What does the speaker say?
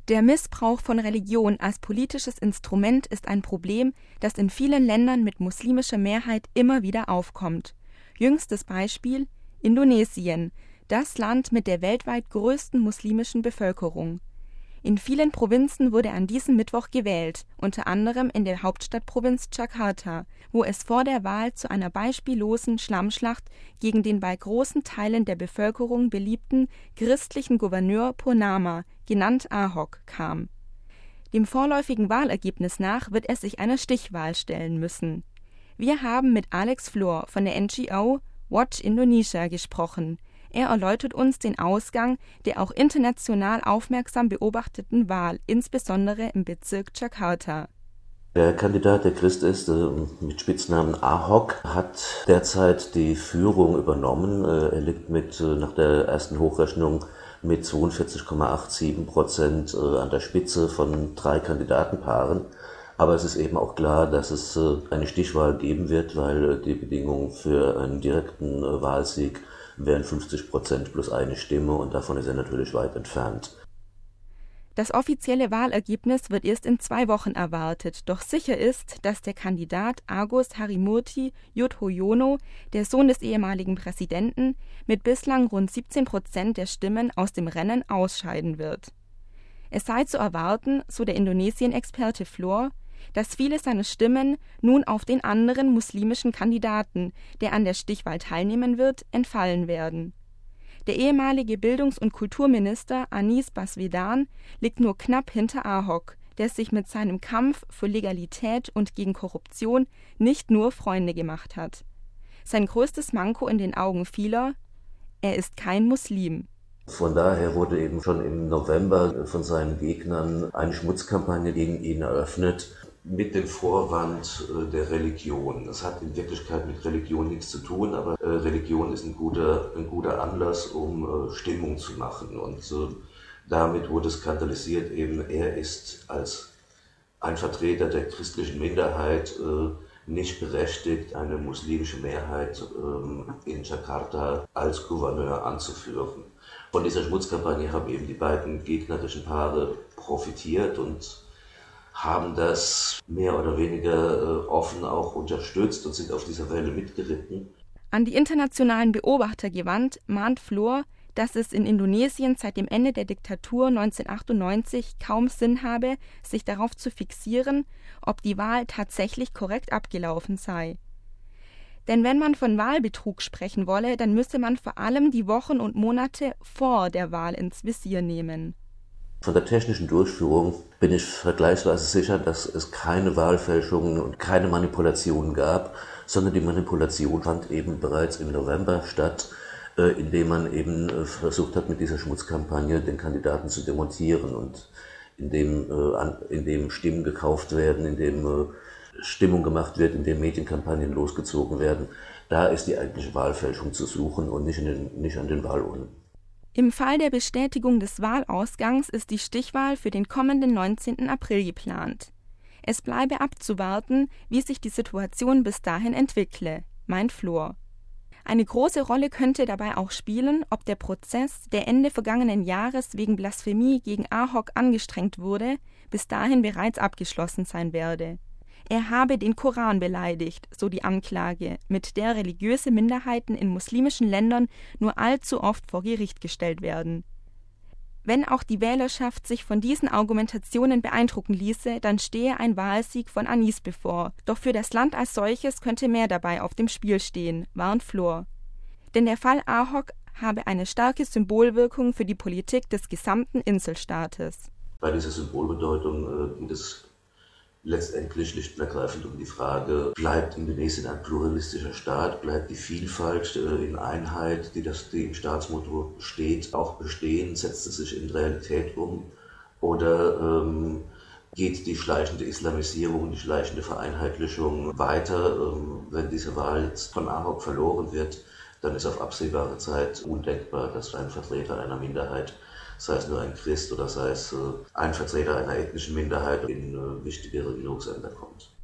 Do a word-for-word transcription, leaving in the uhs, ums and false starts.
Der Missbrauch von Religion als politisches Instrument ist ein Problem, das in vielen Ländern mit muslimischer Mehrheit immer wieder aufkommt. Jüngstes Beispiel: Indonesien, das Land mit der weltweit größten muslimischen Bevölkerung. In vielen Provinzen wurde an diesem Mittwoch gewählt, unter anderem in der Hauptstadtprovinz Jakarta, wo es vor der Wahl zu einer beispiellosen Schlammschlacht gegen den bei großen Teilen der Bevölkerung beliebten christlichen Gouverneur Purnama, genannt Ahok, kam. Dem vorläufigen Wahlergebnis nach wird er sich einer Stichwahl stellen müssen. Wir haben mit Alex Flor von der N G O Watch Indonesia gesprochen. Er erläutert uns den Ausgang der auch international aufmerksam beobachteten Wahl, insbesondere im Bezirk Jakarta. Der Kandidat, der Christ ist, mit Spitznamen Ahok, hat derzeit die Führung übernommen. Er liegt mit, nach der ersten Hochrechnung mit zweiundvierzig Komma siebenundachtzig Prozent an der Spitze von drei Kandidatenpaaren. Aber es ist eben auch klar, dass es eine Stichwahl geben wird, weil die Bedingungen für einen direkten Wahlsieg wären fünfzig Prozent plus eine Stimme, und davon ist er natürlich weit entfernt. Das offizielle Wahlergebnis wird erst in zwei Wochen erwartet, doch sicher ist, dass der Kandidat Agus Harimurti Yudhoyono, der Sohn des ehemaligen Präsidenten, mit bislang rund siebzehn Prozent der Stimmen aus dem Rennen ausscheiden wird. Es sei zu erwarten, so der Indonesien-Experte Flor, dass viele seiner Stimmen nun auf den anderen muslimischen Kandidaten, der an der Stichwahl teilnehmen wird, entfallen werden. Der ehemalige Bildungs- und Kulturminister Anies Baswedan liegt nur knapp hinter Ahok, der sich mit seinem Kampf für Legalität und gegen Korruption nicht nur Freunde gemacht hat. Sein größtes Manko in den Augen vieler: er ist kein Muslim. Von daher wurde eben schon im November von seinen Gegnern eine Schmutzkampagne gegen ihn eröffnet, mit dem Vorwand der Religion. Das hat in Wirklichkeit mit Religion nichts zu tun, aber Religion ist ein guter, ein guter Anlass, um Stimmung zu machen. Und damit wurde skandalisiert, eben er ist als ein Vertreter der christlichen Minderheit nicht berechtigt, eine muslimische Mehrheit in Jakarta als Gouverneur anzuführen. Von dieser Schmutzkampagne haben eben die beiden gegnerischen Paare profitiert und haben das mehr oder weniger offen auch unterstützt und sind auf dieser Welle mitgeritten. An die internationalen Beobachter gewandt, mahnt Flor, dass es in Indonesien seit dem Ende der Diktatur neunzehnhundertachtundneunzig kaum Sinn habe, sich darauf zu fixieren, ob die Wahl tatsächlich korrekt abgelaufen sei. Denn wenn man von Wahlbetrug sprechen wolle, dann müsse man vor allem die Wochen und Monate vor der Wahl ins Visier nehmen. Von der technischen Durchführung bin ich vergleichsweise sicher, dass es keine Wahlfälschungen und keine Manipulationen gab, sondern die Manipulation fand eben bereits im November statt, indem man eben versucht hat, mit dieser Schmutzkampagne den Kandidaten zu demontieren und indem, indem Stimmen gekauft werden, indem Stimmung gemacht wird, indem Medienkampagnen losgezogen werden. Da ist die eigentliche Wahlfälschung zu suchen und nicht, in den, nicht an den Wahlurnen. Im Fall der Bestätigung des Wahlausgangs ist die Stichwahl für den kommenden neunzehnten April geplant. Es bleibe abzuwarten, wie sich die Situation bis dahin entwickle, meint Flor. Eine große Rolle könnte dabei auch spielen, ob der Prozess, der Ende vergangenen Jahres wegen Blasphemie gegen Ahok angestrengt wurde, bis dahin bereits abgeschlossen sein werde. Er habe den Koran beleidigt, so die Anklage, mit der religiöse Minderheiten in muslimischen Ländern nur allzu oft vor Gericht gestellt werden. Wenn auch die Wählerschaft sich von diesen Argumentationen beeindrucken ließe, dann stehe ein Wahlsieg von Anies bevor. Doch für das Land als solches könnte mehr dabei auf dem Spiel stehen, warnt Flor. Denn der Fall Ahok habe eine starke Symbolwirkung für die Politik des gesamten Inselstaates. Bei dieser Symbolbedeutung geht es letztendlich schlicht und ergreifend um die Frage, bleibt Indonesien ein pluralistischer Staat, bleibt die Vielfalt in Einheit, die, das, die im Staatsmotto steht, auch bestehen, setzt es sich in Realität um, oder ähm, geht die schleichende Islamisierung, die schleichende Vereinheitlichung weiter? Ähm, wenn diese Wahl jetzt von Ahok verloren wird, dann ist auf absehbare Zeit undenkbar, dass ein Vertreter einer Minderheit, sei es nur ein Christ oder sei es ein Vertreter einer ethnischen Minderheit, in wichtige Regierungsämter kommt.